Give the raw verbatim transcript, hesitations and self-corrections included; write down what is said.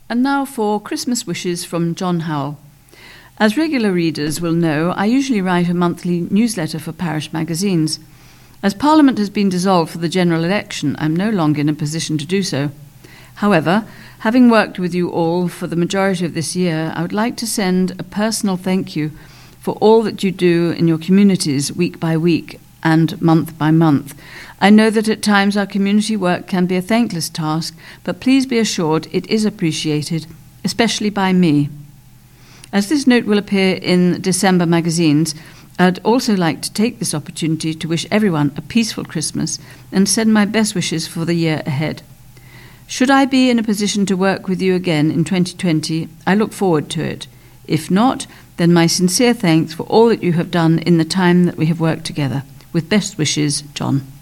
And now for Christmas wishes from John Howell. As regular readers will know, I usually write a monthly newsletter for parish magazines. As Parliament has been dissolved for the general election, I'm no longer in a position to do so. However, having worked with you all for the majority of this year, I would like to send a personal thank you for all that you do in your communities week by week and month by month. I know that at times our community work can be a thankless task, but please be assured it is appreciated, especially by me. As this note will appear in December magazines, I'd also like to take this opportunity to wish everyone a peaceful Christmas and send my best wishes for the year ahead. Should I be in a position to work with you again in twenty twenty, I look forward to it. If not, then my sincere thanks for all that you have done in the time that we have worked together. With best wishes, John.